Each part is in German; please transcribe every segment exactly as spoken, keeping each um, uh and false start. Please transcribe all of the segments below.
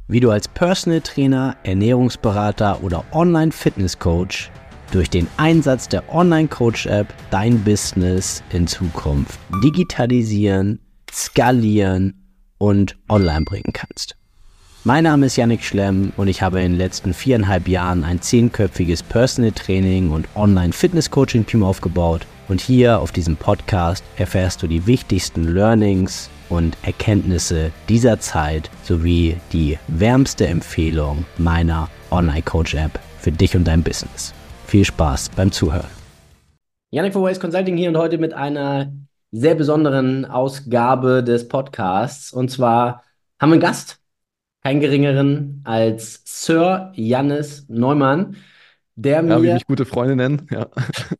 wie du als Personal Trainer, Ernährungsberater oder Online-Fitness-Coach durch den Einsatz der Online-Coach-App dein Business in Zukunft digitalisieren, skalieren und online bringen kannst. Mein Name ist Yannick Schlemm und ich habe in den letzten viereinhalb Jahren ein zehnköpfiges Personal Training und Online-Fitness-Coaching-Team aufgebaut. Und hier auf diesem Podcast erfährst du die wichtigsten Learnings und Erkenntnisse dieser Zeit sowie die wärmste Empfehlung meiner Online-Coach-App für dich und dein Business. Viel Spaß beim Zuhören. Yannick von Ways Consulting hier und heute mit einer sehr besonderen Ausgabe des Podcasts. Und zwar haben wir einen Gast, keinen geringeren als Sir Jannis Neumann, der Ja, wie mir mich gute Freunde nennen, ja.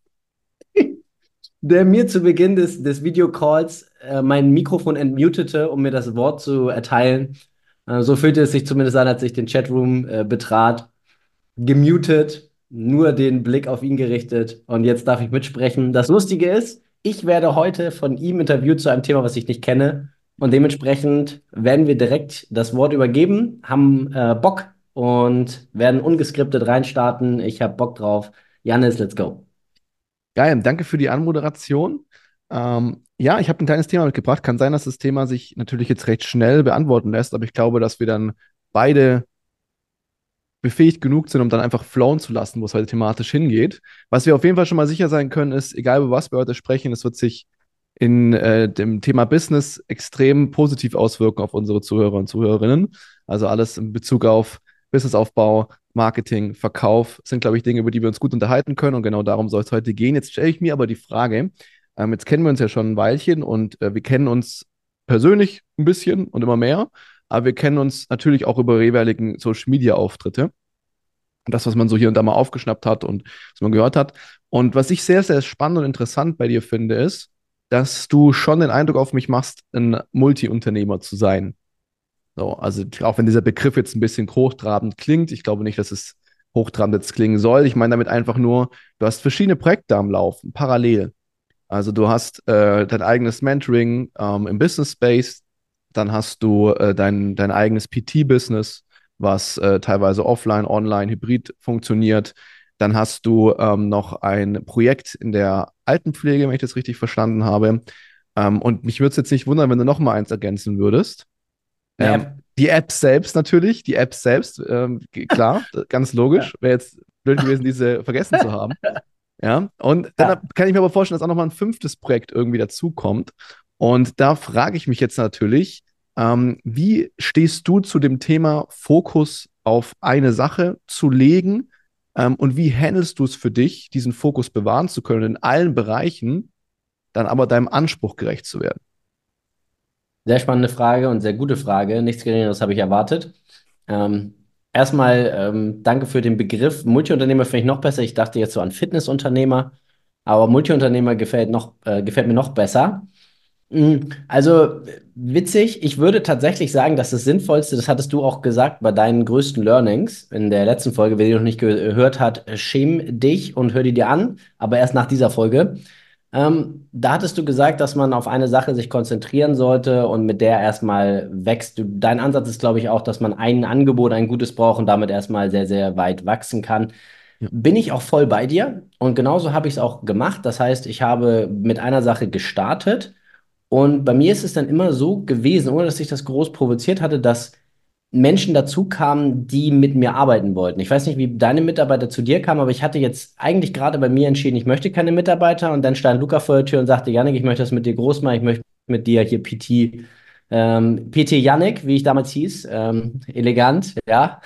der mir zu Beginn des, des Videocalls äh, mein Mikrofon entmutete, um mir das Wort zu erteilen. Äh, so fühlte es sich zumindest an, als ich den Chatroom äh, betrat. Gemutet, nur den Blick auf ihn gerichtet und jetzt darf ich mitsprechen. Das Lustige ist, ich werde heute von ihm interviewt zu einem Thema, was ich nicht kenne und dementsprechend werden wir direkt das Wort übergeben, haben äh, Bock und werden ungeskriptet reinstarten. Ich habe Bock drauf. Jannis, let's go. Geil, danke für die Anmoderation. Ähm, ja, ich habe ein kleines Thema mitgebracht. Kann sein, dass das Thema sich natürlich jetzt recht schnell beantworten lässt, aber ich glaube, dass wir dann beide befähigt genug sind, um dann einfach flowen zu lassen, wo es heute thematisch hingeht. Was wir auf jeden Fall schon mal sicher sein können, ist, egal über was wir heute sprechen, es wird sich in äh, dem Thema Business extrem positiv auswirken auf unsere Zuhörer und Zuhörerinnen. Also alles in Bezug auf Businessaufbau, Marketing, Verkauf sind, glaube ich, Dinge, über die wir uns gut unterhalten können und genau darum soll es heute gehen. Jetzt stelle ich mir aber die Frage, ähm, jetzt kennen wir uns ja schon ein Weilchen und äh, wir kennen uns persönlich ein bisschen und immer mehr, aber wir kennen uns natürlich auch über jeweiligen Social-Media-Auftritte. Das, was man so hier und da mal aufgeschnappt hat und was man gehört hat. Und was ich sehr, sehr spannend und interessant bei dir finde, ist, dass du schon den Eindruck auf mich machst, ein Multi-Unternehmer zu sein. So, also auch wenn dieser Begriff jetzt ein bisschen hochtrabend klingt, ich glaube nicht, dass es hochtrabend jetzt klingen soll. Ich meine damit einfach nur, du hast verschiedene Projekte am Laufen, parallel. Also du hast äh, dein eigenes Mentoring ähm, im Business Space, dann hast du äh, dein, dein eigenes P T-Business, was äh, teilweise offline, online, hybrid funktioniert. Dann hast du ähm, noch ein Projekt in der Altenpflege, wenn ich das richtig verstanden habe. Ähm, und mich würde es jetzt nicht wundern, wenn du noch mal eins ergänzen würdest. Eine Ähm, App. die App selbst natürlich, die App selbst, ähm, g- klar, ganz Ja. logisch. Wäre jetzt blöd gewesen, diese vergessen zu haben. Ja, und dann Ja. kann ich mir aber vorstellen, dass auch noch mal ein fünftes Projekt irgendwie dazukommt. Und da frage ich mich jetzt natürlich, ähm, wie stehst du zu dem Thema, Fokus auf eine Sache zu legen? Ähm, und wie handelst du es für dich, diesen Fokus bewahren zu können, in allen Bereichen, dann aber deinem Anspruch gerecht zu werden? Sehr spannende Frage und sehr gute Frage. Nichts Geringeres habe ich erwartet. Ähm, erstmal ähm, danke für den Begriff. Multiunternehmer finde ich noch besser. Ich dachte jetzt so an Fitnessunternehmer, aber Multiunternehmer gefällt noch, äh, gefällt mir noch besser. Mm, Also äh, witzig, ich würde tatsächlich sagen, dass das Sinnvollste, das hattest du auch gesagt, bei deinen größten Learnings in der letzten Folge, wer die noch nicht gehört hat, äh, schäm dich und hör die dir an, aber erst nach dieser Folge. Ähm, da hattest du gesagt, dass man auf eine Sache sich konzentrieren sollte und mit der erstmal wächst. Du, dein Ansatz ist, glaube ich, auch, dass man ein Angebot, ein gutes braucht und damit erstmal sehr, sehr weit wachsen kann. Ja. Bin ich auch voll bei dir und genauso habe ich es auch gemacht. Das heißt, ich habe mit einer Sache gestartet und bei mir ist es dann immer so gewesen, ohne dass ich das groß provoziert hatte, dass Menschen dazu kamen, die mit mir arbeiten wollten. Ich weiß nicht, wie deine Mitarbeiter zu dir kamen, aber ich hatte jetzt eigentlich gerade bei mir entschieden, ich möchte keine Mitarbeiter und dann stand Luca vor der Tür und sagte, Yannick, ich möchte das mit dir groß machen, ich möchte mit dir hier P T, ähm, P T Yannick, wie ich damals hieß, ähm, elegant, ja.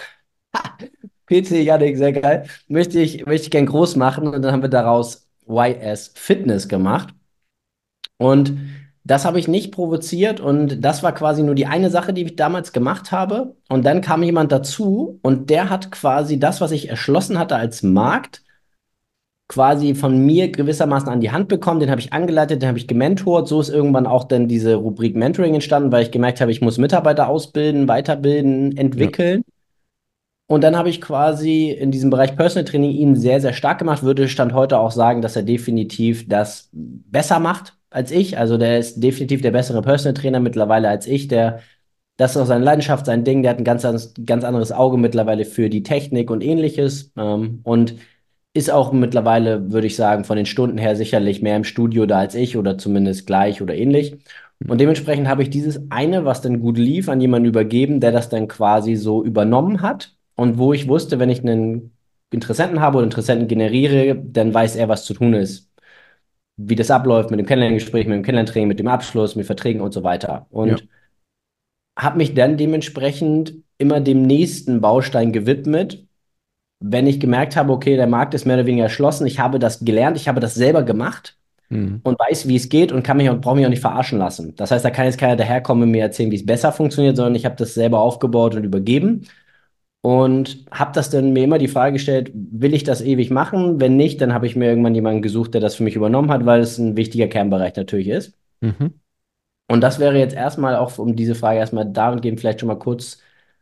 P T Yannick, sehr geil. Möchte ich, möchte ich gern groß machen und dann haben wir daraus Y S Fitness gemacht. Und das habe ich nicht provoziert und das war quasi nur die eine Sache, die ich damals gemacht habe. Und dann kam jemand dazu und der hat quasi das, was ich erschlossen hatte als Markt, quasi von mir gewissermaßen an die Hand bekommen. Den habe ich angeleitet, den habe ich gementort. So ist irgendwann auch dann diese Rubrik Mentoring entstanden, weil ich gemerkt habe, ich muss Mitarbeiter ausbilden, weiterbilden, Ja. entwickeln. Und dann habe ich quasi in diesem Bereich Personal Training ihn sehr, sehr stark gemacht. Würde Stand heute auch sagen, dass er definitiv das besser macht als ich. Also der ist definitiv der bessere Personal Trainer mittlerweile als ich. Der das ist auch seine Leidenschaft, sein Ding. Der hat ein ganz, anderes- ganz anderes Auge mittlerweile für die Technik und ähnliches. Ähm, und ist auch mittlerweile, würde ich sagen, von den Stunden her sicherlich mehr im Studio da als ich oder zumindest gleich oder ähnlich. Und dementsprechend habe ich dieses eine, was dann gut lief, an jemanden übergeben, der das dann quasi so übernommen hat. Und wo ich wusste, wenn ich einen Interessenten habe oder Interessenten generiere, dann weiß er, was zu tun ist. Wie das abläuft mit dem Kennenlerngespräch, mit dem Kennenlerntraining, mit dem Abschluss, mit Verträgen und so weiter. Ja. Und habe mich dann dementsprechend immer dem nächsten Baustein gewidmet, wenn ich gemerkt habe, okay, der Markt ist mehr oder weniger erschlossen, ich habe das gelernt, ich habe das selber gemacht Mhm. und weiß, wie es geht und kann mich und brauche mich auch nicht verarschen lassen. Das heißt, da kann jetzt keiner daherkommen und mir erzählen, wie es besser funktioniert, sondern ich habe das selber aufgebaut und übergeben und habe das dann mir immer die Frage gestellt, will ich das ewig machen? Wenn nicht, dann habe ich mir irgendwann jemanden gesucht, der das für mich übernommen hat, weil es ein wichtiger Kernbereich natürlich ist. Mhm. Und das wäre jetzt erstmal auch, um diese Frage erstmal dahingehend vielleicht schon mal kurz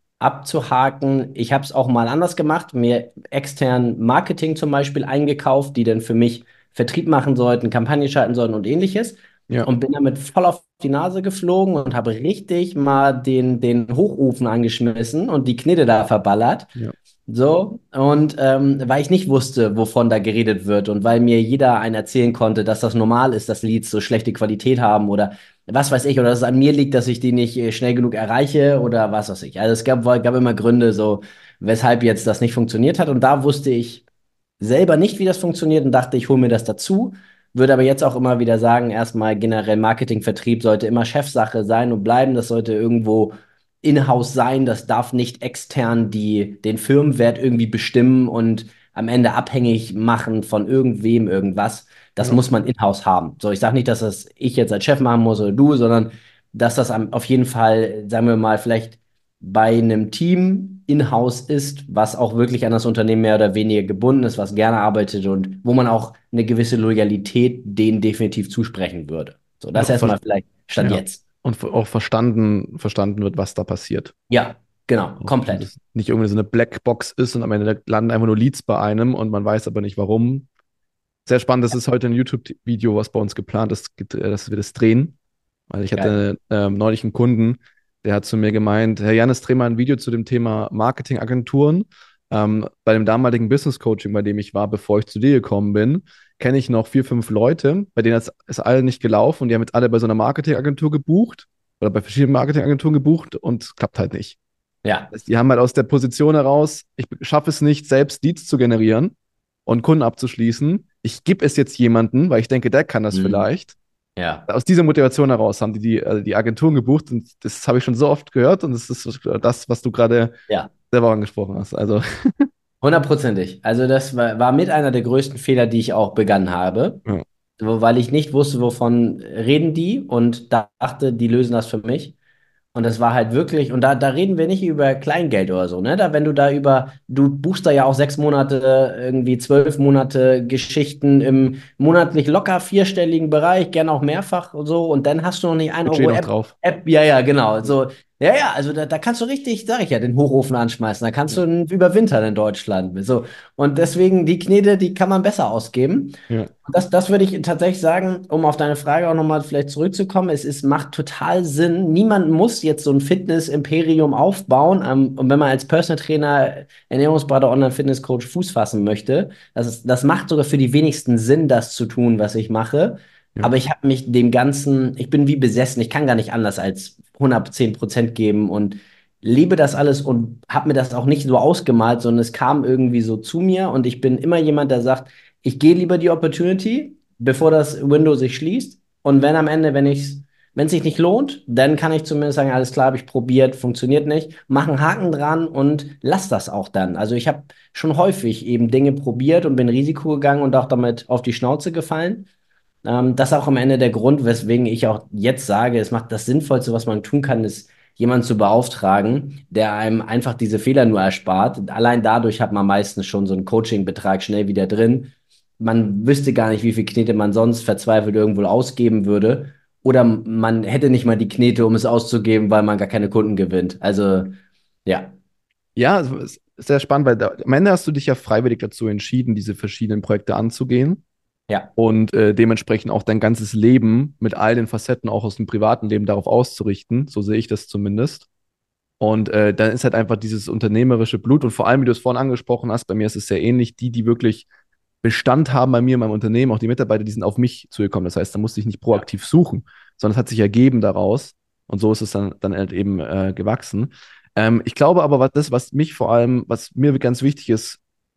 abzuhaken. Ich habe es auch mal anders gemacht, mir extern Marketing zum Beispiel eingekauft, die dann für mich Vertrieb machen sollten, Kampagnen schalten sollten und ähnliches. Ja. Und bin damit voll auf die Nase geflogen und habe richtig mal den, den Hochofen angeschmissen und die Knete da verballert. Ja. So, und ähm, weil ich nicht wusste, wovon da geredet wird und weil mir jeder einen erzählen konnte, dass das normal ist, dass Leads so schlechte Qualität haben oder was weiß ich, oder dass es an mir liegt, dass ich die nicht äh, schnell genug erreiche oder was weiß ich. Also es gab, gab immer Gründe, so, weshalb jetzt das nicht funktioniert hat. Und da wusste ich selber nicht, wie das funktioniert und dachte, ich hole mir das dazu. Würde aber jetzt auch immer wieder sagen, erstmal generell Marketing, Vertrieb sollte immer Chefsache sein und bleiben. Das sollte irgendwo in-house sein. Das darf nicht extern die, den Firmenwert irgendwie bestimmen und am Ende abhängig machen von irgendwem irgendwas. Das Ja. muss man in-house haben. So, ich sage nicht, dass das ich jetzt als Chef machen muss oder du, sondern dass das am- auf jeden Fall, sagen wir mal, vielleicht bei einem Team in-house ist, was auch wirklich an das Unternehmen mehr oder weniger gebunden ist, was gerne arbeitet und wo man auch eine gewisse Loyalität denen definitiv zusprechen würde. So, Und das auch, ver erstmal vielleicht Stand ja. jetzt. Und ver- auch verstanden, verstanden wird, was da passiert. Ja, genau, Und komplett. es nicht irgendwie so eine Blackbox ist und am Ende landen einfach nur Leads bei einem und man weiß aber nicht warum. Sehr spannend, das ist heute ein YouTube-Video, was bei uns geplant ist, get- äh, dass wir das drehen. Weil ich Geil. hatte ähm, neulich einen Kunden, der hat zu mir gemeint, Herr Janis, dreh mal ein Video zu dem Thema Marketingagenturen. Ähm, bei dem damaligen Business Coaching, bei dem ich war, bevor ich zu dir gekommen bin, kenne ich noch vier, fünf Leute, bei denen ist es allen nicht gelaufen und die haben jetzt alle bei so einer Marketingagentur gebucht oder bei verschiedenen Marketingagenturen gebucht und es klappt halt nicht. Ja. Das heißt, die haben halt aus der Position heraus, ich schaffe es nicht, selbst Leads zu generieren und Kunden abzuschließen. Ich gebe es jetzt jemanden, weil ich denke, der kann das Mhm. vielleicht. Ja. Aus dieser Motivation heraus haben die die, äh, die Agenturen gebucht und das habe ich schon so oft gehört und das ist das, was du gerade Ja. selber angesprochen hast. Also, Hundertprozentig. Also das war, war mit einer der größten Fehler, die ich auch begangen habe, ja, wo- weil ich nicht wusste, wovon reden die und dachte, die lösen das für mich. Und das war halt wirklich, und da, da reden wir nicht über Kleingeld oder so, ne? Da, wenn du da über, du buchst da ja auch sechs Monate, irgendwie zwölf Monate Geschichten im monatlich locker vierstelligen Bereich, gern auch mehrfach und so, und dann hast du noch nicht ein Budget Euro noch App, drauf. App, ja, ja, genau. Ja, So, ja, ja, also da, da kannst du richtig, sag ich ja, den Hochofen anschmeißen. Da kannst ja, du n- überwintern in Deutschland. So. Und deswegen, die Knete, die kann man besser ausgeben. ja, Das, das würde ich tatsächlich sagen, um auf deine Frage auch nochmal vielleicht zurückzukommen. Es ist, macht total Sinn. Niemand muss jetzt so ein Fitness-Imperium aufbauen. Ähm, und wenn man als Personal Trainer, Ernährungsberater, Online-Fitness-Coach Fuß fassen möchte, das ist, das macht sogar für die wenigsten Sinn, das zu tun, was ich mache. ja. Aber ich habe mich dem Ganzen, ich bin wie besessen. Ich kann gar nicht anders als hundertzehn Prozent geben und lebe das alles und habe mir das auch nicht so ausgemalt, sondern es kam irgendwie so zu mir und ich bin immer jemand, der sagt, ich gehe lieber die Opportunity, bevor das Window sich schließt. Und wenn am Ende, wenn ich's, wenn es sich nicht lohnt, dann kann ich zumindest sagen, alles klar, habe ich probiert, funktioniert nicht, mach einen Haken dran und lass das auch dann. Also ich habe schon häufig eben Dinge probiert und bin Risiko gegangen und auch damit auf die Schnauze gefallen. Ähm, das ist auch am Ende der Grund, weswegen ich auch jetzt sage, es macht das Sinnvollste, was man tun kann, ist, jemanden zu beauftragen, der einem einfach diese Fehler nur erspart. Allein dadurch hat man meistens schon so einen Coaching-Betrag schnell wieder drin. Man wüsste gar nicht, wie viel Knete man sonst verzweifelt irgendwo ausgeben würde. Oder man hätte nicht mal die Knete, um es auszugeben, weil man gar keine Kunden gewinnt. Also, ja, Ja, es ist sehr spannend, weil da, am Ende hast du dich ja freiwillig dazu entschieden, diese verschiedenen Projekte anzugehen ja, und äh, dementsprechend auch dein ganzes Leben mit all den Facetten auch aus dem privaten Leben darauf auszurichten. So sehe ich das zumindest. Und äh, dann ist halt einfach dieses unternehmerische Blut und vor allem, wie du es vorhin angesprochen hast, bei mir ist es sehr ähnlich, die, die wirklich Bestand haben bei mir in meinem Unternehmen, auch die Mitarbeiter, die sind auf mich zugekommen. Das heißt, da musste ich nicht Ja, proaktiv suchen, sondern es hat sich ergeben daraus. Und so ist es dann, dann halt eben äh, gewachsen. Ähm, ich glaube aber, was das, was mich vor allem, was mir ganz wichtig ist,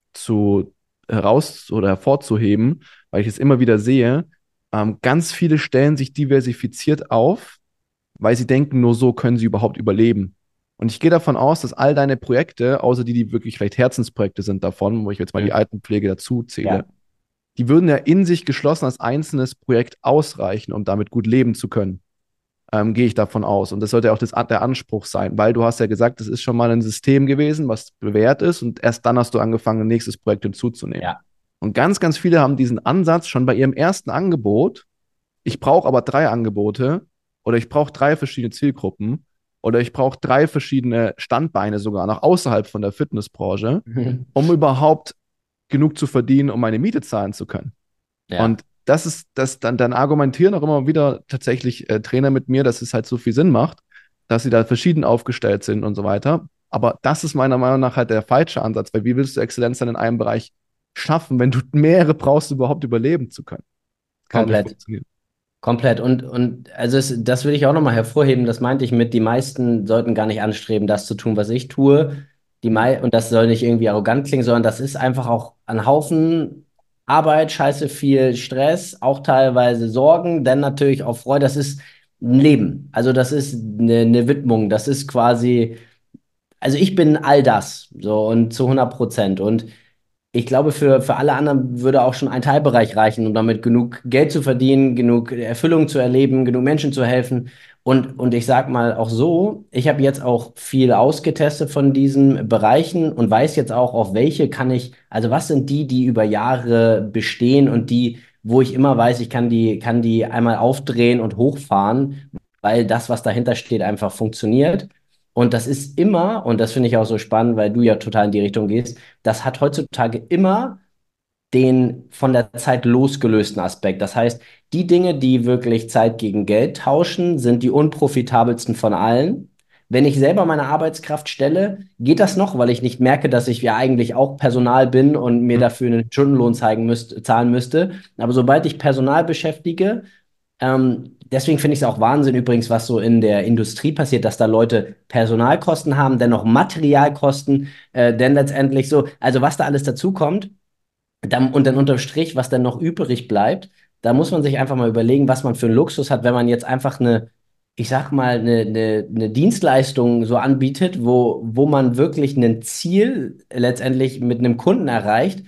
zu heraus oder hervorzuheben, weil ich es immer wieder sehe, ähm, ganz viele stellen sich diversifiziert auf, weil sie denken, nur so können sie überhaupt überleben. Und ich gehe davon aus, dass all deine Projekte, außer die, die wirklich vielleicht Herzensprojekte sind davon, wo ich jetzt mal die mhm. Altenpflege dazu zähle, Ja, die würden ja in sich geschlossen als einzelnes Projekt ausreichen, um damit gut leben zu können. Ähm, gehe ich davon aus. Und das sollte auch das, der Anspruch sein, weil du hast ja gesagt, das ist schon mal ein System gewesen, was bewährt ist und erst dann hast du angefangen, ein nächstes Projekt hinzuzunehmen. ja. Und ganz, ganz viele haben diesen Ansatz schon bei ihrem ersten Angebot. Ich brauche aber drei Angebote oder ich brauche drei verschiedene Zielgruppen oder ich brauche drei verschiedene Standbeine sogar noch außerhalb von der Fitnessbranche, um überhaupt genug zu verdienen, um meine Miete zahlen zu können. Ja, Und das ist, das dann, dann argumentieren auch immer wieder tatsächlich äh, Trainer mit mir, dass es halt so viel Sinn macht, dass sie da verschieden aufgestellt sind und so weiter. Aber das ist meiner Meinung nach halt der falsche Ansatz, weil wie willst du Exzellenz dann in einem Bereich schaffen, wenn du mehrere brauchst, um überhaupt überleben zu können? Kann halt nicht komplett. funktionieren. Komplett. Und, und also es, das will ich auch nochmal hervorheben. Das meinte ich mit, die meisten sollten gar nicht anstreben, das zu tun, was ich tue. Die mei und das soll nicht irgendwie arrogant klingen, sondern das ist einfach auch ein Haufen Arbeit, scheiße viel Stress, auch teilweise Sorgen, dann natürlich auch Freude. Das ist ein Leben. Also das ist eine, eine Widmung. Das ist quasi, also ich bin all das. So und zu hundert Prozent. Und ich glaube, für, für alle anderen würde auch schon ein Teilbereich reichen, um damit genug Geld zu verdienen, genug Erfüllung zu erleben, genug Menschen zu helfen. Und, und ich sage mal auch so, ich habe jetzt auch viel ausgetestet von diesen Bereichen und weiß jetzt auch, auf welche kann ich, also was sind die, die über Jahre bestehen und die, wo ich immer weiß, ich kann die, kann die einmal aufdrehen und hochfahren, weil das, was dahinter steht, einfach funktioniert. Und das ist immer, und das finde ich auch so spannend, weil du ja total in die Richtung gehst, das hat heutzutage immer den von der Zeit losgelösten Aspekt. Das heißt, die Dinge, die wirklich Zeit gegen Geld tauschen, sind die unprofitabelsten von allen. Wenn ich selber meine Arbeitskraft stelle, geht das noch, weil ich nicht merke, dass ich ja eigentlich auch Personal bin und mir dafür einen Stundenlohn zeigen müsste, zahlen müsste. Aber sobald ich Personal beschäftige, ähm, deswegen finde ich es auch Wahnsinn übrigens, was so in der Industrie passiert, dass da Leute Personalkosten haben, dennoch Materialkosten, äh, denn letztendlich so, also was da alles dazukommt, dann, und dann unterm Strich, was dann noch übrig bleibt, da muss man sich einfach mal überlegen, was man für einen Luxus hat, wenn man jetzt einfach eine, ich sag mal, eine, eine, eine Dienstleistung so anbietet, wo, wo man wirklich ein Ziel letztendlich mit einem Kunden erreicht,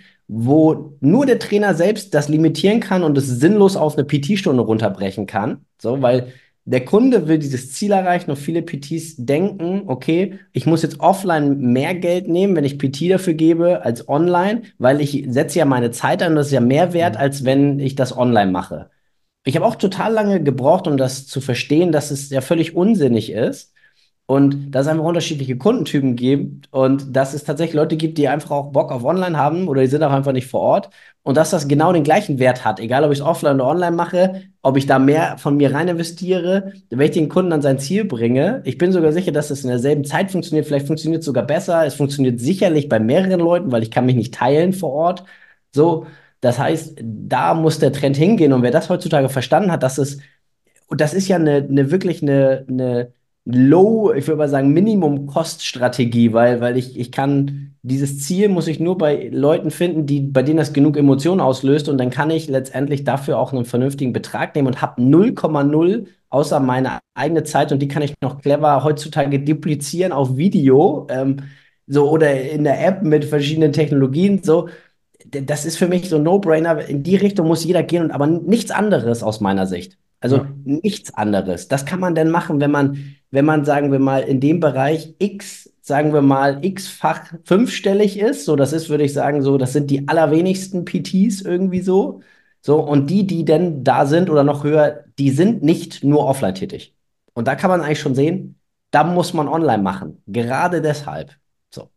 wo nur der Trainer selbst das limitieren kann und es sinnlos auf eine P T-Stunde runterbrechen kann. So, weil der Kunde will dieses Ziel erreichen und viele P Ts denken, okay, ich muss jetzt offline mehr Geld nehmen, wenn ich P T dafür gebe, als online, weil ich setze ja meine Zeit ein und das ist ja mehr wert, Mhm. als wenn ich das online mache. Ich habe auch total lange gebraucht, um das zu verstehen, dass es ja völlig unsinnig ist und dass es einfach unterschiedliche Kundentypen gibt und dass es tatsächlich Leute gibt, die einfach auch Bock auf Online haben oder die sind auch einfach nicht vor Ort und dass das genau den gleichen Wert hat, egal ob ich es offline oder online mache, ob ich da mehr von mir rein investiere, wenn ich den Kunden an sein Ziel bringe. Ich bin sogar sicher, dass es in derselben Zeit funktioniert, vielleicht funktioniert es sogar besser. Es funktioniert sicherlich bei mehreren Leuten, weil ich kann mich nicht teilen vor Ort. So, das heißt, da muss der Trend hingehen und wer das heutzutage verstanden hat, dass es und das ist ja eine, eine wirklich eine, eine Low, ich würde mal sagen, Minimum-Cost-Strategie, weil, weil ich, ich kann, dieses Ziel muss ich nur bei Leuten finden, die, bei denen das genug Emotionen auslöst und dann kann ich letztendlich dafür auch einen vernünftigen Betrag nehmen und habe null Komma null außer meine eigene Zeit und die kann ich noch clever heutzutage duplizieren auf Video, ähm, so oder in der App mit verschiedenen Technologien, so. Das ist für mich so ein No-Brainer. In die Richtung muss jeder gehen und aber nichts anderes aus meiner Sicht. Also Ja. nichts anderes. Das kann man denn machen, wenn man, wenn man, sagen wir mal, in dem Bereich X, sagen wir mal, X-fach fünfstellig ist. So, das ist, würde ich sagen, so, das sind die allerwenigsten P Ts irgendwie so. So, und die, die denn da sind oder noch höher, die sind nicht nur offline tätig. Und da kann man eigentlich schon sehen, da muss man online machen. Gerade deshalb. So.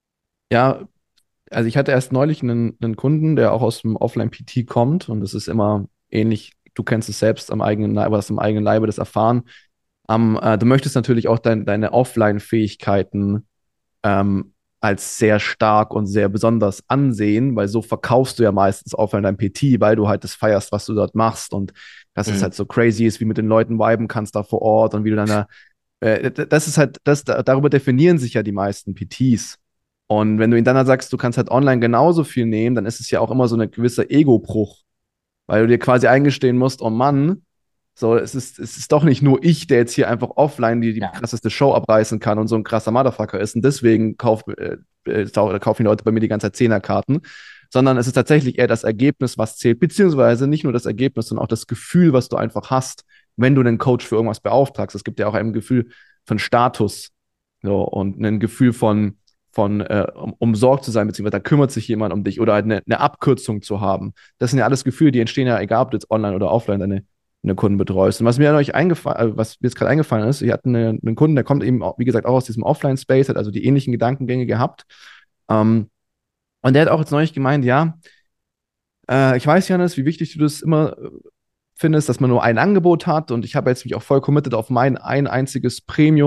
Ja, also ich hatte erst neulich einen, einen Kunden, der auch aus dem Offline-P T kommt und es ist immer ähnlich, du kennst es selbst am eigenen Leibe, hast am eigenen Leibe das erfahren. am, äh, du möchtest natürlich auch dein, deine Offline-Fähigkeiten ähm, als sehr stark und sehr besonders ansehen, weil so verkaufst du ja meistens offline dein P T, weil du halt das feierst, was du dort machst und dass es halt Mhm. so crazy ist, wie mit den Leuten viben kannst da vor Ort und wie du dann da, äh, das ist halt, das, darüber definieren sich ja die meisten P Ts. Und wenn du ihnen dann halt sagst, du kannst halt online genauso viel nehmen, dann ist es ja auch immer so ein gewisser Ego-Bruch, weil du dir quasi eingestehen musst, oh Mann, so, es ist, es ist doch nicht nur ich, der jetzt hier einfach offline die, die Ja. krasseste Show abreißen kann und so ein krasser Motherfucker ist und deswegen kauf, äh, äh, kaufen die Leute bei mir die ganze Zeit Zehnerkarten, sondern es ist tatsächlich eher das Ergebnis, was zählt, beziehungsweise nicht nur das Ergebnis, sondern auch das Gefühl, was du einfach hast, wenn du den Coach für irgendwas beauftragst. Es gibt ja auch ein Gefühl von Status, so, und ein Gefühl von, von äh, um, umsorgt zu sein, beziehungsweise da kümmert sich jemand um dich oder halt eine, eine Abkürzung zu haben. Das sind ja alles Gefühle, die entstehen ja, egal ob du jetzt online oder offline deine, deine Kunden betreust. Und was mir euch eingefallen, was mir jetzt gerade eingefallen ist, wir hatten eine, einen Kunden, der kommt eben, wie gesagt, auch aus diesem Offline-Space, hat also die ähnlichen Gedankengänge gehabt. Ähm, und der hat auch jetzt neulich gemeint, ja, äh, ich weiß, Janis, wie wichtig du das immer äh, findest, dass man nur ein Angebot hat. Und ich habe jetzt mich auch voll committed auf mein ein einziges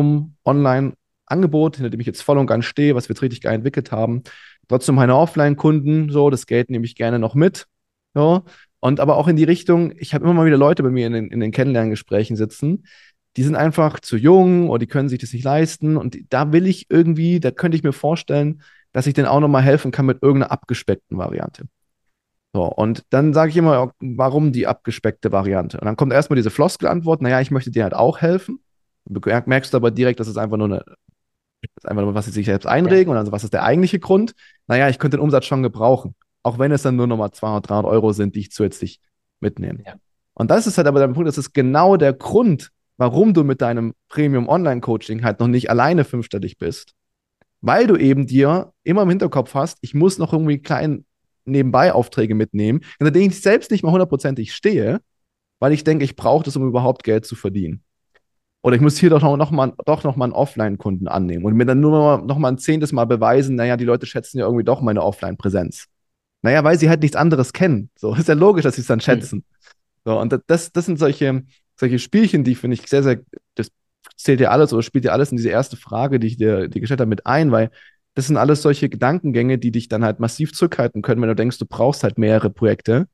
Premium-Online-Angebot, hinter dem ich jetzt voll und ganz stehe, was wir jetzt richtig geil entwickelt haben. Trotzdem meine Offline-Kunden, so, das Geld nehme ich gerne noch mit. So. Und aber auch in die Richtung, ich habe immer mal wieder Leute bei mir in den, in den Kennenlerngesprächen sitzen, die sind einfach zu jung oder die können sich das nicht leisten. Und da will ich irgendwie, da könnte ich mir vorstellen, dass ich denen auch nochmal helfen kann mit irgendeiner abgespeckten Variante. So, und dann sage ich immer, warum die abgespeckte Variante? Und dann kommt erstmal diese Floskelantwort, naja, ich möchte dir halt auch helfen. Du merkst aber direkt, dass es einfach nur eine, das ist einfach nur, was sie sich selbst Ja. einregen und dann, was ist der eigentliche Grund? Naja, ich könnte den Umsatz schon gebrauchen. Auch wenn es dann nur nochmal zweihundert, dreihundert Euro sind, die ich zusätzlich mitnehme. Ja. Und das ist halt aber der Punkt, das ist genau der Grund, warum du mit deinem Premium-Online-Coaching halt noch nicht alleine fünfstellig bist, weil du eben dir immer im Hinterkopf hast, ich muss noch irgendwie klein nebenbei Aufträge mitnehmen, hinter denen ich selbst nicht mal hundertprozentig stehe, weil ich denke, ich brauche das, um überhaupt Geld zu verdienen. Oder ich muss hier doch noch, noch mal, doch noch mal einen Offline-Kunden annehmen und mir dann nur noch mal ein zehntes Mal beweisen, naja, die Leute schätzen ja irgendwie doch meine Offline-Präsenz. Naja, weil sie halt nichts anderes kennen. So ist ja logisch, dass sie es dann Mhm. schätzen. So, und das, das sind solche, solche Spielchen, die finde ich sehr, sehr, das zählt ja alles oder spielt ja alles in diese erste Frage, die ich dir, dir gestellt habe, mit ein, weil das sind alles solche Gedankengänge, die dich dann halt massiv zurückhalten können, wenn du denkst, du brauchst halt mehrere Projekte,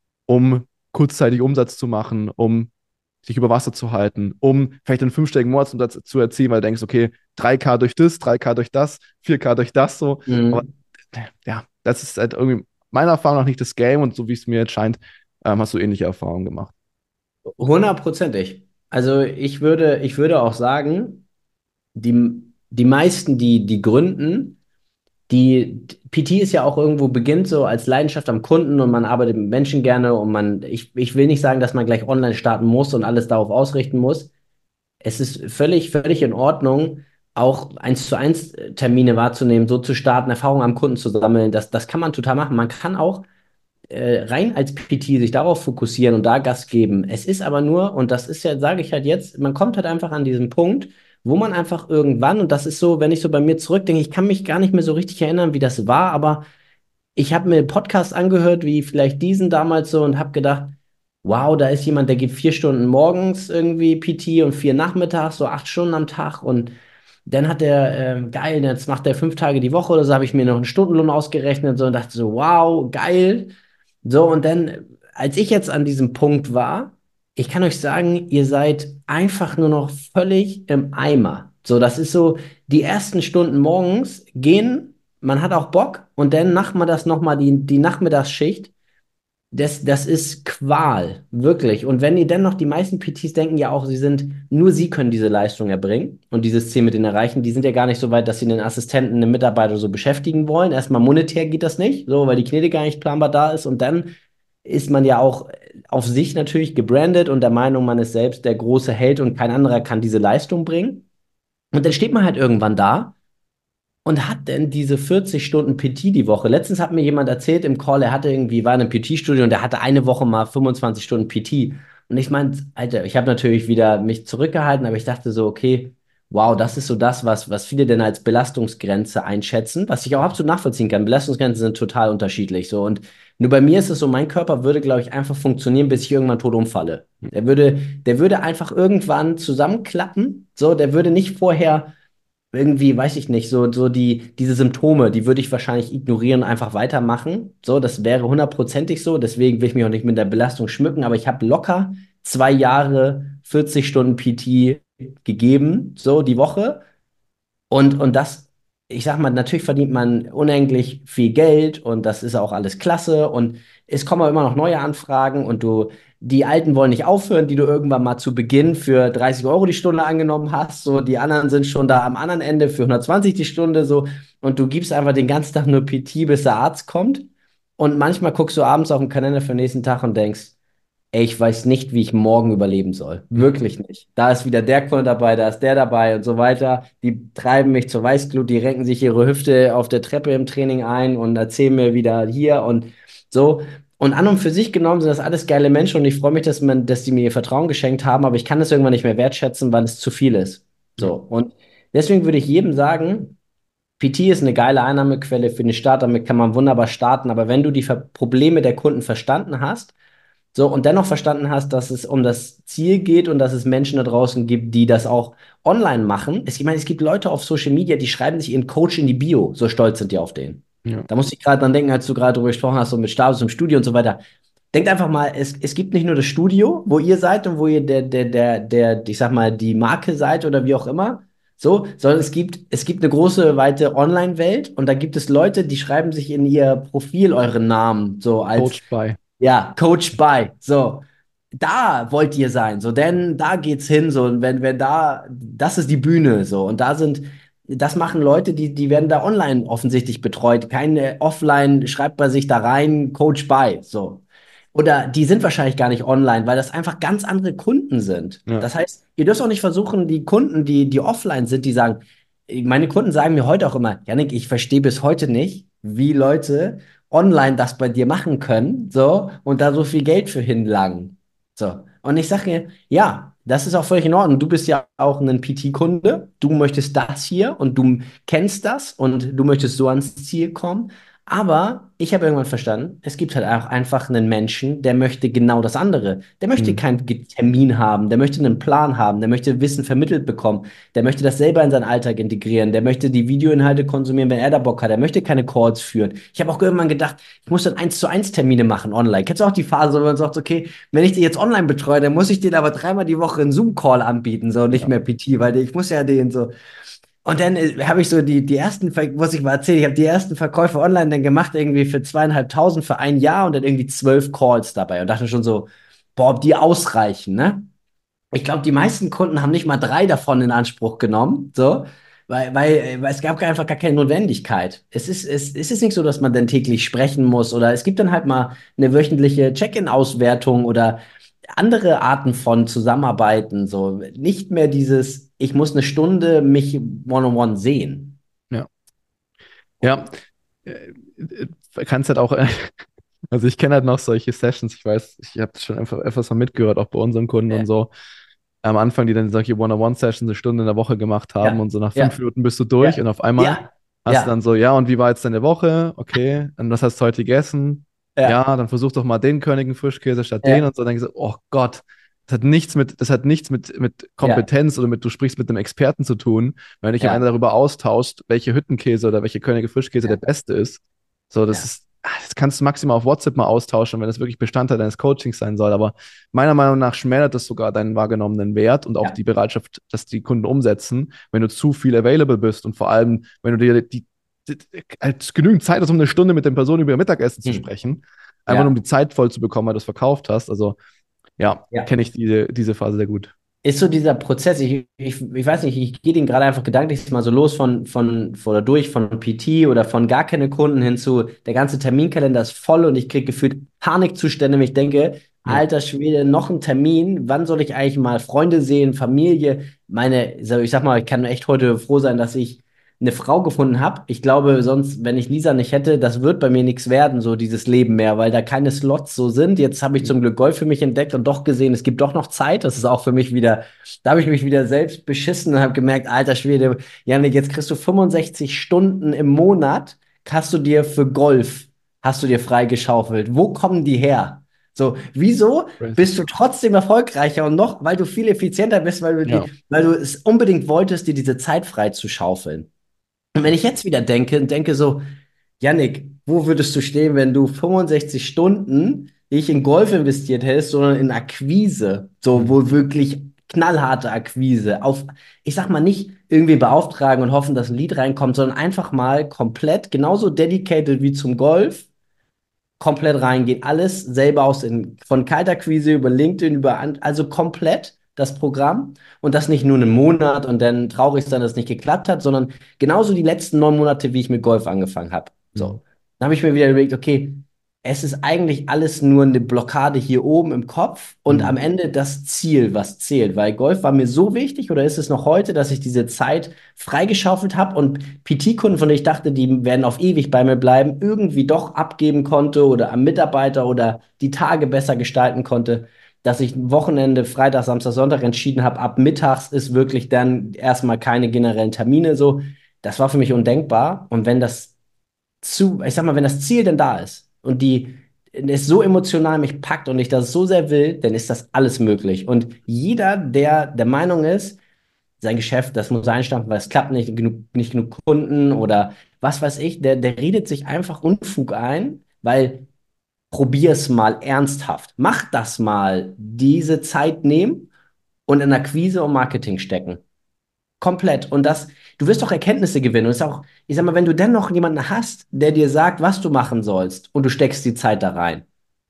um kurzzeitig Umsatz zu machen, um dich über Wasser zu halten, um vielleicht einen fünfstelligen Monatsumsatz zu erzielen, weil du denkst, okay, drei K durch das, drei K durch das, vier K durch das, so. Aber Mhm. ja, das ist halt irgendwie meiner Erfahrung nach nicht das Game und so wie es mir jetzt scheint, ähm, hast du ähnliche Erfahrungen gemacht. Hundertprozentig. Also ich würde, ich würde auch sagen, die, die meisten, die, die gründen, die P T ist ja auch irgendwo beginnt so als Leidenschaft am Kunden und man arbeitet mit Menschen gerne und man, ich, ich will nicht sagen, dass man gleich online starten muss und alles darauf ausrichten muss. Es ist völlig, völlig in Ordnung, auch eins zu eins Termine wahrzunehmen, so zu starten, Erfahrungen am Kunden zu sammeln. Das, das kann man total machen. Man kann auch äh, rein als P T sich darauf fokussieren und da Gas geben. Es ist aber nur, und das ist ja, sage ich halt jetzt, man kommt halt einfach an diesen Punkt, wo man einfach irgendwann, und das ist so, wenn ich so bei mir zurückdenke, ich kann mich gar nicht mehr so richtig erinnern, wie das war, aber ich habe mir Podcasts angehört, wie vielleicht diesen damals so, und habe gedacht, wow, da ist jemand, der gibt vier Stunden morgens irgendwie P T und vier nachmittags, so acht Stunden am Tag und dann hat der, ähm, geil, jetzt macht er fünf Tage die Woche oder so, habe ich mir noch einen Stundenlohn ausgerechnet so, und dachte so, wow, geil. So, und dann, als ich jetzt an diesem Punkt war, ich kann euch sagen, ihr seid einfach nur noch völlig im Eimer. So, das ist so, die ersten Stunden morgens gehen, man hat auch Bock und dann macht man das nochmal, die, die Nachmittagsschicht. Das, das ist Qual, wirklich. Und wenn ihr dennoch, die meisten P Ts denken ja auch, sie sind, nur sie können diese Leistung erbringen und dieses Ziel mit denen erreichen. Die sind ja gar nicht so weit, dass sie einen Assistenten, einen Mitarbeiter so beschäftigen wollen. Erstmal monetär geht das nicht, so, weil die Knete gar nicht planbar da ist. Und dann ist man ja auch auf sich natürlich gebrandet und der Meinung, man ist selbst der große Held und kein anderer kann diese Leistung bringen. Und dann steht man halt irgendwann da und hat denn diese vierzig Stunden P T die Woche. Letztens hat mir jemand erzählt im Call, er hatte irgendwie, war in einem P T-Studio und der hatte eine Woche mal fünfundzwanzig Stunden P T. Und ich meinte, Alter, ich habe natürlich wieder mich zurückgehalten, aber ich dachte so, okay, wow, das ist so das, was, was viele denn als Belastungsgrenze einschätzen, was ich auch absolut nachvollziehen kann. Belastungsgrenzen sind total unterschiedlich. So. Und nur bei mir ist es so, mein Körper würde, glaube ich, einfach funktionieren, bis ich irgendwann tot umfalle. Der würde, der würde einfach irgendwann zusammenklappen. So, der würde nicht vorher irgendwie, weiß ich nicht, so, so die, diese Symptome, die würde ich wahrscheinlich ignorieren und einfach weitermachen. So, das wäre hundertprozentig so. Deswegen will ich mich auch nicht mit der Belastung schmücken, aber ich habe locker zwei Jahre vierzig Stunden P T gegeben, so die Woche. Und, und das, ich sag mal, natürlich verdient man unendlich viel Geld und das ist auch alles klasse und es kommen auch immer noch neue Anfragen und du, die Alten wollen nicht aufhören, die du irgendwann mal zu Beginn für dreißig Euro die Stunde angenommen hast, so die anderen sind schon da am anderen Ende für hundertzwanzig die Stunde so und du gibst einfach den ganzen Tag nur P T, bis der Arzt kommt und manchmal guckst du abends auf den Kalender für den nächsten Tag und denkst, ey, ich weiß nicht, wie ich morgen überleben soll. Wirklich nicht. Da ist wieder der Kunde dabei, da ist der dabei und so weiter. Die treiben mich zur Weißglut, die renken sich ihre Hüfte auf der Treppe im Training ein und erzählen mir wieder hier und so. Und an und für sich genommen sind das alles geile Menschen und ich freue mich, dass man, dass die mir ihr Vertrauen geschenkt haben, aber ich kann das irgendwann nicht mehr wertschätzen, weil es zu viel ist. Ja. So. Und deswegen würde ich jedem sagen, P T ist eine geile Einnahmequelle für den Start, damit kann man wunderbar starten, aber wenn du die Ver Probleme der Kunden verstanden hast, so, und dennoch verstanden hast, dass es um das Ziel geht und dass es Menschen da draußen gibt, die das auch online machen. Es, ich meine, es gibt Leute auf Social Media, die schreiben sich ihren Coach in die Bio, so stolz sind die auf den. Ja. Da musste ich gerade dran denken, als du gerade darüber gesprochen hast, so mit Status im Studio und so weiter. Denkt einfach mal, es, es gibt nicht nur das Studio, wo ihr seid und wo ihr der, der, der, der, ich sag mal, die Marke seid oder wie auch immer, so, sondern es gibt, es gibt eine große, weite Online-Welt und da gibt es Leute, die schreiben sich in ihr Profil euren Namen, so als Coached by. ja, Coach by. So, da wollt ihr sein. So, denn da geht's hin. So, und wenn, wenn da, das ist die Bühne. So, und da sind, das machen Leute, die, die werden da online offensichtlich betreut. Keine offline schreibt man sich da rein, Coach by. So. Oder die sind wahrscheinlich gar nicht online, weil das einfach ganz andere Kunden sind. Ja. Das heißt, ihr dürft auch nicht versuchen, die Kunden, die, die offline sind, die sagen, meine Kunden sagen mir heute auch immer, Jannik, ich verstehe bis heute nicht, wie Leute online das bei dir machen können, so, und da so viel Geld für hinlangen. So. Und ich sage ihr, ja, das ist auch völlig in Ordnung. Du bist ja auch ein P T-Kunde. Du möchtest das hier und du kennst das und du möchtest so ans Ziel kommen. Aber ich habe irgendwann verstanden, es gibt halt auch einfach einen Menschen, der möchte genau das andere. Der möchte Hm. keinen Ge- Termin haben, der möchte einen Plan haben, der möchte Wissen vermittelt bekommen, der möchte das selber in seinen Alltag integrieren, der möchte die Videoinhalte konsumieren, wenn er da Bock hat, der möchte keine Calls führen. Ich habe auch irgendwann gedacht, ich muss dann eins zu eins Termine machen online. Kennst du auch die Phase, wo man sagt, okay, wenn ich die jetzt online betreue, dann muss ich den aber dreimal die Woche einen Zoom-Call anbieten, so nicht Ja. mehr P T, weil ich muss ja den so. Und dann äh, habe ich so die, die ersten, Ver- muss ich mal erzählen, ich habe die ersten Verkäufe online dann gemacht, irgendwie für zweieinhalbtausend für ein Jahr und dann irgendwie zwölf Calls dabei und dachte schon so, boah, ob die ausreichen, ne? Ich glaube, die meisten Kunden haben nicht mal drei davon in Anspruch genommen, so, weil, weil, äh, weil es gab einfach gar keine Notwendigkeit. Es ist, es, es ist nicht so, dass man dann täglich sprechen muss oder es gibt dann halt mal eine wöchentliche Check-in-Auswertung oder andere Arten von Zusammenarbeiten, so nicht mehr dieses, ich muss eine Stunde mich one-on-one sehen. Ja. Ja. Äh, äh, Kannst halt auch, äh, also ich kenne halt noch solche Sessions, ich weiß, ich habe das schon einfach öfters mal mitgehört, auch bei unseren Kunden Ja, und so. Am Anfang, die dann solche One-on-One-Sessions eine Stunde in der Woche gemacht haben ja, und so nach fünf ja, Minuten bist du durch ja, und auf einmal ja, hast du dann ja, so, ja, und wie war jetzt deine Woche? Okay, und was hast du heute gegessen? ja, Ja, dann versuch doch mal den Königen Frischkäse statt den ja, und so. Dann denke ich so, oh Gott, das hat nichts mit, das hat nichts mit, mit ja, Kompetenz oder mit, du sprichst mit einem Experten zu tun, wenn du dich am Ende ja, darüber austauschst, welche Hüttenkäse oder welche Könige Frischkäse der ja, beste ist. So, das ja, ist, ah, das kannst du maximal auf WhatsApp mal austauschen, wenn das wirklich Bestandteil deines Coachings sein soll. Aber meiner Meinung nach schmälert das sogar deinen wahrgenommenen Wert und auch ja, die Bereitschaft, dass die Kunden umsetzen, wenn du zu viel available bist und vor allem, wenn du dir die, die, als genügend Zeit hast, um eine Stunde mit den Personen über ihr Mittagessen zu hm, sprechen, einfach nur um ja, die Zeit voll zu bekommen, weil du es verkauft hast. Also ja, ja. kenne ich diese, diese Phase sehr gut. Ist so dieser Prozess, ich, ich, ich weiß nicht, ich gehe den gerade einfach gedanklich mal so los von, von, von oder durch von P T oder von gar keine Kunden hin zu, der ganze Terminkalender ist voll und ich kriege gefühlt Panikzustände, wenn ich denke, Ja, alter Schwede, noch ein Termin, wann soll ich eigentlich mal Freunde sehen, Familie, meine, so, ich sag mal, ich kann echt heute froh sein, dass ich eine Frau gefunden habe. Ich glaube, sonst, wenn ich Lisa nicht hätte, das wird bei mir nichts werden, so dieses Leben mehr, weil da keine Slots so sind. Jetzt habe ich zum Glück Golf für mich entdeckt und doch gesehen, es gibt doch noch Zeit. Das ist auch für mich wieder, da habe ich mich wieder selbst beschissen und habe gemerkt, alter Schwede, Janik, jetzt kriegst du fünfundsechzig Stunden im Monat, hast du dir für Golf, hast du dir freigeschaufelt. Wo kommen die her? So, wieso Crazy. bist du trotzdem erfolgreicher und noch, weil du viel effizienter bist, weil du Ja. die, weil du es unbedingt wolltest, dir diese Zeit frei zu schaufeln. Und wenn Ja. ich jetzt wieder denke, denke so, Yannick, wo würdest du stehen, wenn du fünfundsechzig Stunden nicht in Golf investiert hättest, sondern in Akquise? So, Mhm. wo wirklich knallharte Akquise. Auf, ich sag mal, nicht irgendwie beauftragen und hoffen, dass ein Lied reinkommt, sondern einfach mal komplett, genauso dedicated wie zum Golf, komplett reingehen. Alles selber aus, in, von Kaltakquise über LinkedIn, über, an- also komplett das Programm und das nicht nur einen Monat und dann traurig sein, dass es nicht geklappt hat, sondern genauso die letzten neun Monate, wie ich mit Golf angefangen habe. Mhm. So. Dann habe ich mir wieder überlegt, okay, es ist eigentlich alles nur eine Blockade hier oben im Kopf und am Mhm. Ende das Ziel, was zählt. Weil Golf war mir so wichtig oder ist es noch heute, dass ich diese Zeit freigeschaufelt habe und P T-Kunden, von denen ich dachte, die werden auf ewig bei mir bleiben, irgendwie doch abgeben konnte oder am Mitarbeiter oder die Tage besser gestalten konnte, dass ich Wochenende, Freitag, Samstag, Sonntag entschieden habe, ab mittags ist wirklich dann erstmal keine generellen Termine so. Das war für mich undenkbar. Und wenn das zu, ich sag mal, wenn das Ziel denn da ist und die es so emotional mich packt und ich das so sehr will, dann ist das alles möglich. Und jeder, der der Meinung ist, sein Geschäft, das muss einstampfen, weil es klappt nicht, genug, nicht genug Kunden oder was weiß ich, der, der redet sich einfach Unfug ein, weil probier's mal ernsthaft. Mach das mal, diese Zeit nehmen und in Akquise und Marketing stecken. Komplett. Und das, du wirst doch Erkenntnisse gewinnen. Und es ist auch, ich sag mal, wenn du dann noch jemanden hast, der dir sagt, was du machen sollst und du steckst die Zeit da rein,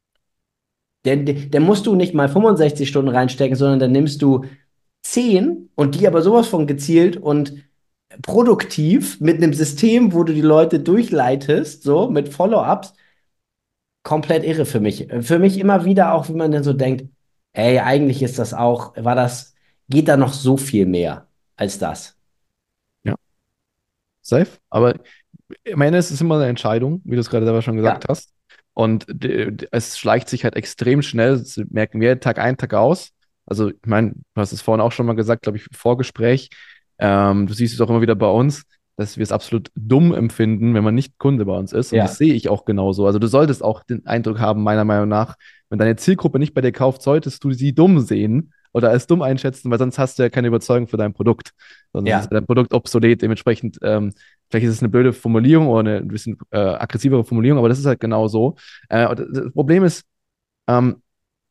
dann, dann musst du nicht mal fünfundsechzig Stunden reinstecken, sondern dann nimmst du zehn und die aber sowas von gezielt und produktiv mit einem System, wo du die Leute durchleitest, so mit Follow-ups, komplett irre für mich. Für mich immer wieder auch, wie man dann so denkt, ey, eigentlich ist das auch, war das, geht da noch so viel mehr als das. Ja. Safe. Aber am Ende ist es immer eine Entscheidung, wie du es gerade selber schon gesagt Ja, hast. Und d- d- es schleicht sich halt extrem schnell, das merken wir Tag ein, Tag aus. Also, ich meine, du hast es vorhin auch schon mal gesagt, glaube ich, im Vorgespräch. Ähm, du siehst es auch immer wieder bei uns, dass wir es absolut dumm empfinden, wenn man nicht Kunde bei uns ist. Und das ja, sehe ich auch genauso. Also, du solltest auch den Eindruck haben, meiner Meinung nach, wenn deine Zielgruppe nicht bei dir kauft, solltest du sie dumm sehen oder als dumm einschätzen, weil sonst hast du ja keine Überzeugung für dein Produkt. Sonst ist ja. dein Produkt obsolet. Dementsprechend ähm, vielleicht ist es eine blöde Formulierung oder eine ein bisschen äh, aggressivere Formulierung, aber das ist halt genau so. Äh, und das Problem ist, ähm,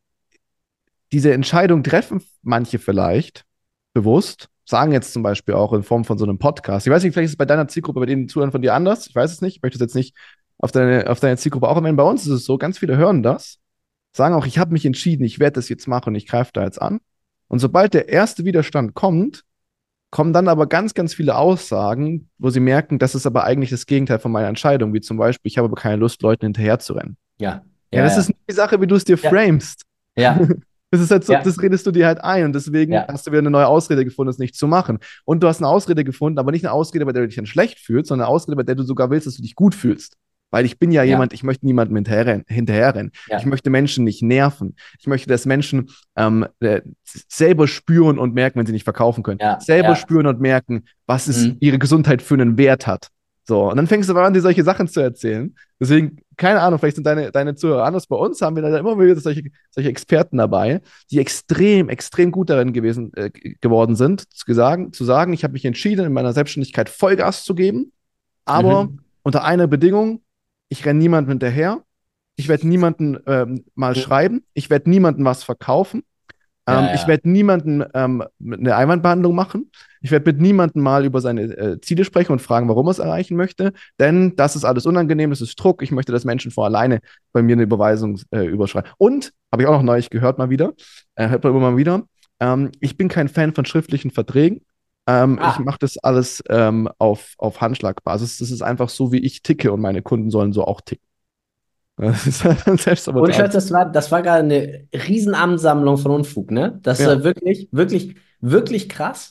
diese Entscheidung treffen manche vielleicht bewusst, sagen jetzt zum Beispiel auch in Form von so einem Podcast. Ich weiß nicht, vielleicht ist es bei deiner Zielgruppe, bei den Zuhörern von dir anders. Ich weiß es nicht. Ich möchte es jetzt nicht auf deine, auf deine Zielgruppe auch erwähnen. Bei uns ist es so, ganz viele hören das, sagen auch, ich habe mich entschieden, ich werde das jetzt machen und ich greife da jetzt an. Und sobald der erste Widerstand kommt, kommen dann aber ganz, ganz viele Aussagen, wo sie merken, das ist aber eigentlich das Gegenteil von meiner Entscheidung, wie zum Beispiel, ich habe aber keine Lust, Leuten hinterherzurennen. Ja, Ja, ja, das ist ja, nicht die Sache, wie du es dir ja, framest. ja, Das ist halt so, ja, das redest du dir halt ein und deswegen ja, hast du wieder eine neue Ausrede gefunden, es nicht zu machen. Und du hast eine Ausrede gefunden, aber nicht eine Ausrede, bei der du dich dann schlecht fühlst, sondern eine Ausrede, bei der du sogar willst, dass du dich gut fühlst. Weil ich bin ja ja, jemand, ich möchte niemandem hinterherrennen. hinterherrennen. Ich ja, möchte Menschen nicht nerven. Ich möchte, dass Menschen ähm, äh, selber spüren und merken, wenn sie nicht verkaufen können. ja, Selber ja. spüren und merken, was es Mhm. ihre Gesundheit für einen Wert hat. So, und dann fängst du aber an, dir solche Sachen zu erzählen. Deswegen, keine Ahnung, vielleicht sind deine, deine Zuhörer anders. Bei uns haben wir da immer wieder solche, solche Experten dabei, die extrem, extrem gut darin gewesen, äh, geworden sind, zu sagen, zu sagen, ich habe mich entschieden, in meiner Selbstständigkeit Vollgas zu geben, aber Mhm. unter einer Bedingung, ich renne niemandem hinterher, ich werde niemanden ähm, mal Mhm. schreiben, ich werde niemandem was verkaufen, Ja, ähm, ich ja, werde niemanden ähm, eine Einwandbehandlung machen. Ich werde mit niemandem mal über seine äh, Ziele sprechen und fragen, warum er es erreichen möchte. Denn das ist alles unangenehm, das ist Druck. Ich möchte, dass Menschen von alleine bei mir eine Überweisung äh, überschreiben. Und, habe ich auch noch neulich gehört, mal wieder, äh, hört man immer mal wieder, ähm, ich bin kein Fan von schriftlichen Verträgen. Ähm, ich ah, mache das alles ähm, auf, auf Handschlagbasis. Das ist einfach so, wie ich ticke und meine Kunden sollen so auch ticken. Das ist halt ein ohne Selbstsabotage. Scheiß, das war, das war gerade eine Riesenansammlung von Unfug, ne? Das ist Ja. äh, wirklich, wirklich, wirklich krass.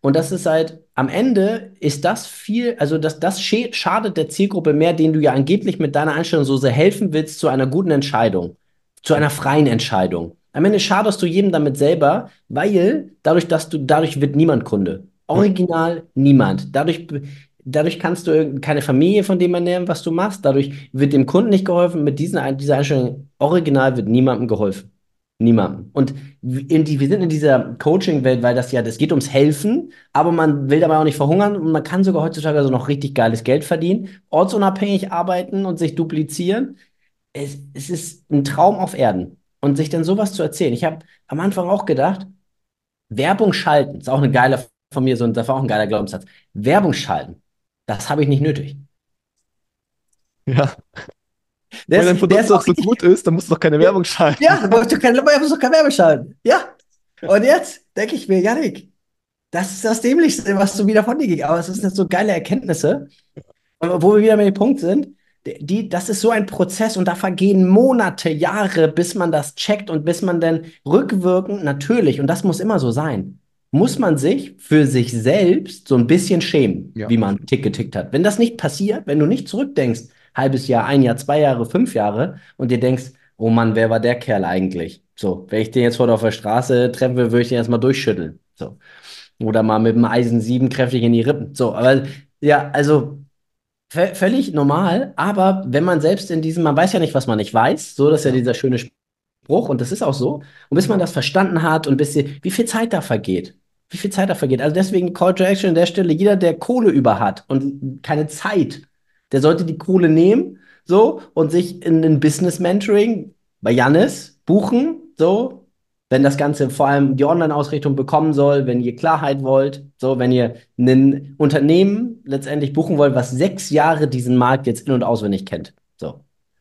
Und das ist halt, am Ende ist das viel, also das, das schä- schadet der Zielgruppe mehr, denen du ja angeblich mit deiner Einstellung so sehr helfen willst zu einer guten Entscheidung, zu einer freien Entscheidung. Am Ende schadest du jedem damit selber, weil dadurch, dass du, dadurch wird niemand Kunde. Ja. Original niemand. Dadurch, dadurch kannst du irgend- keine Familie von dem ernähren, was du machst. Dadurch wird dem Kunden nicht geholfen. Mit diesen, Ein- dieser Einstellung, original wird niemandem geholfen. Niemandem. Und in die, wir sind in dieser Coaching-Welt, weil das ja, das geht ums Helfen, aber man will dabei auch nicht verhungern und man kann sogar heutzutage so noch richtig geiles Geld verdienen, ortsunabhängig arbeiten und sich duplizieren. Es, es ist ein Traum auf Erden. Und sich dann sowas zu erzählen. Ich habe am Anfang auch gedacht, Werbung schalten, ist auch eine geile von mir, so ein, das war auch ein geiler Glaubenssatz. Werbung schalten, das habe ich nicht nötig. Ja. Der Wenn dein ist, der Produkt ist doch auch so richtig. gut ist, dann musst du doch keine Werbung schalten. Ja, da brauchst du keine, da brauchst du keine Werbung schalten. Ja. Und jetzt denke ich mir, Janik, das ist das Dämlichste, was du wieder von dir ging. Aber es sind so geile Erkenntnisse. Und wo wir wieder bei dem Punkt sind, die, das ist so ein Prozess und da vergehen Monate, Jahre, bis man das checkt und bis man dann rückwirkend natürlich, und das muss immer so sein, muss man sich für sich selbst so ein bisschen schämen, Ja, wie man Tick getickt hat. Wenn das nicht passiert, wenn du nicht zurückdenkst, halbes Jahr, ein Jahr, zwei Jahre, fünf Jahre und dir denkst, oh Mann, wer war der Kerl eigentlich? So, wenn ich den jetzt vor auf der Straße treffe, würde ich den erstmal durchschütteln. So. Oder mal mit dem Eisen sieben kräftig in die Rippen. So, aber ja, also V völlig normal, aber wenn man selbst in diesem, man weiß ja nicht, was man nicht weiß, so, das ist ja ja. dieser schöne Spruch und das ist auch so. Und bis man das verstanden hat und bis sie, wie viel Zeit da vergeht, wie viel Zeit da vergeht. Also deswegen Call to Action an der Stelle, jeder, der Kohle über hat und keine Zeit, der sollte die Kohle nehmen, so, und sich in ein Business Mentoring bei Jannis buchen, so, wenn das Ganze vor allem die Online-Ausrichtung bekommen soll, wenn ihr Klarheit wollt, so, wenn ihr ein Unternehmen letztendlich buchen wollt, was sechs Jahre diesen Markt jetzt in- und auswendig kennt. So.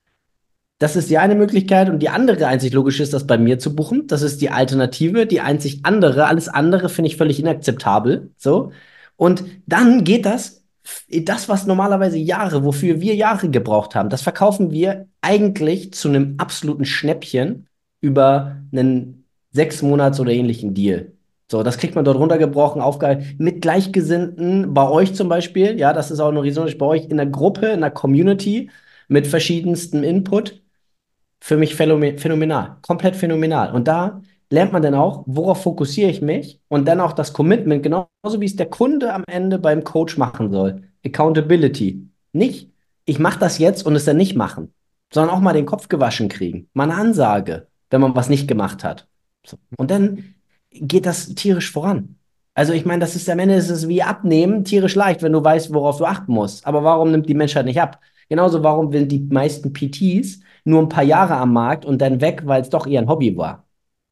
Das ist die eine Möglichkeit und die andere einzig logische ist, das bei mir zu buchen. Das ist die Alternative, die einzig andere. Alles andere finde ich völlig inakzeptabel. So. Und dann geht das, das, was normalerweise Jahre, wofür wir Jahre gebraucht haben, das verkaufen wir eigentlich zu einem absoluten Schnäppchen über einen sechs Monats oder ähnlichen Deal. So, das kriegt man dort runtergebrochen, aufgehalten, mit Gleichgesinnten, bei euch zum Beispiel, ja, das ist auch eine Riesung, bei euch in der Gruppe, in der Community mit verschiedenstem Input. Für mich phänomen- phänomenal, komplett phänomenal. Und da lernt man dann auch, worauf fokussiere ich mich und dann auch das Commitment, genauso wie es der Kunde am Ende beim Coach machen soll. Accountability. Nicht, ich mache das jetzt und es dann nicht machen, sondern auch mal den Kopf gewaschen kriegen. Mal eine Ansage, wenn man was nicht gemacht hat. So. Und dann geht das tierisch voran. Also ich meine, das ist am Ende ist es wie abnehmen, tierisch leicht, wenn du weißt, worauf du achten musst. Aber warum nimmt die Menschheit nicht ab? Genauso, warum will die meisten P Ts nur ein paar Jahre am Markt und dann weg, weil es doch eher ein Hobby war.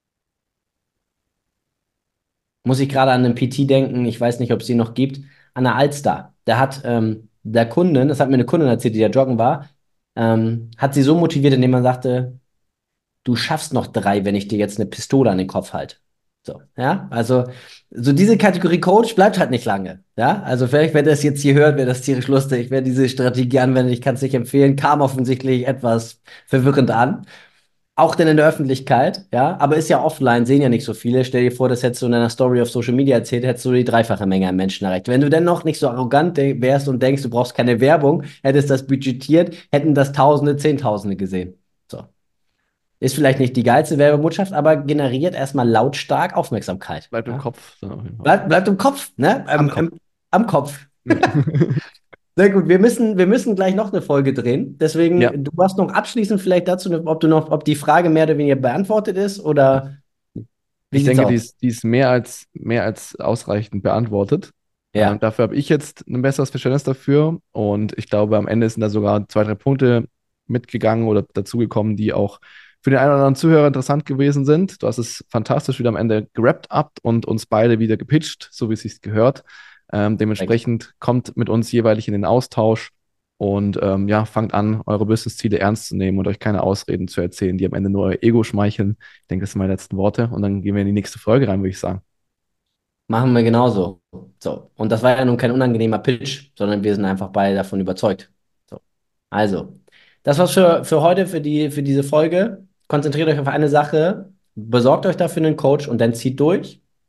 Muss ich gerade an einen P T denken, ich weiß nicht, ob es die noch gibt, an der Alster. Da hat ähm, der Kundin, das hat mir eine Kundin erzählt, die da joggen war, ähm, hat sie so motiviert, indem man sagte, du schaffst noch drei, wenn ich dir jetzt eine Pistole an den Kopf halte. So, ja, also so diese Kategorie Coach bleibt halt nicht lange. Ja, also vielleicht, wenn das jetzt hier hört, wäre das tierisch lustig. Wer diese Strategie anwendet, ich kann es nicht empfehlen, kam offensichtlich etwas verwirrend an. Auch denn in der Öffentlichkeit, ja, aber ist ja offline, sehen ja nicht so viele. Stell dir vor, das hättest du in einer Story auf Social Media erzählt, hättest du die dreifache Menge an Menschen erreicht. Wenn du denn noch nicht so arrogant de- wärst und denkst, du brauchst keine Werbung, hättest das budgetiert, hätten das Tausende, Zehntausende gesehen. So. Ist vielleicht nicht die geilste Werbebotschaft, aber generiert erstmal lautstark Aufmerksamkeit. Bleibt im Ja? Kopf. So, auf jeden Fall. Bleibt, bleibt im Kopf, ne? Am Am, Kopf. am, am Kopf. Ja. Sehr gut, wir müssen, wir müssen gleich noch eine Folge drehen. Ja, Deswegen, du hast noch abschließend vielleicht dazu, ob du noch, ob die Frage mehr oder weniger beantwortet ist oder wie ich sieht's denke, die aus? ist, die ist mehr als, mehr als ausreichend beantwortet. Ähm, Ja, dafür habe ich jetzt ein besseres Verständnis dafür und ich glaube, am Ende sind da sogar zwei, drei Punkte mitgegangen oder dazugekommen, die auch für den einen oder anderen Zuhörer interessant gewesen sind. Du hast es fantastisch wieder am Ende gerappt up und uns beide wieder gepitcht, so wie es sich gehört. Ähm, perfekt. dementsprechend kommt mit uns jeweilig in den Austausch und ähm, ja, fangt an, eure Business-Ziele ernst zu nehmen und euch keine Ausreden zu erzählen, die am Ende nur euer Ego schmeicheln. Ich denke, das sind meine letzten Worte und dann gehen wir in die nächste Folge rein, würde ich sagen. Machen wir genauso. So. Und das war ja nun kein unangenehmer Pitch, sondern wir sind einfach beide davon überzeugt. So. Also, das war's für, für heute, für die, für diese Folge. Konzentriert euch auf eine Sache, besorgt euch dafür einen Coach und dann zieht durch.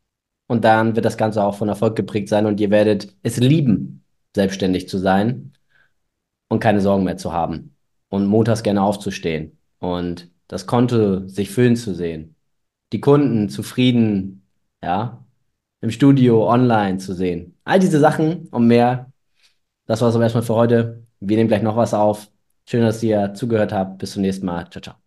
Und dann wird das Ganze auch von Erfolg geprägt sein und ihr werdet es lieben, selbstständig zu sein und keine Sorgen mehr zu haben und montags gerne aufzustehen und das Konto sich füllen zu sehen, die Kunden zufrieden, ja, im Studio, online zu sehen. All diese Sachen und mehr, das war es aber erstmal für heute. Wir nehmen gleich noch was auf. Schön, dass ihr zugehört habt. Bis zum nächsten Mal. Ciao, ciao.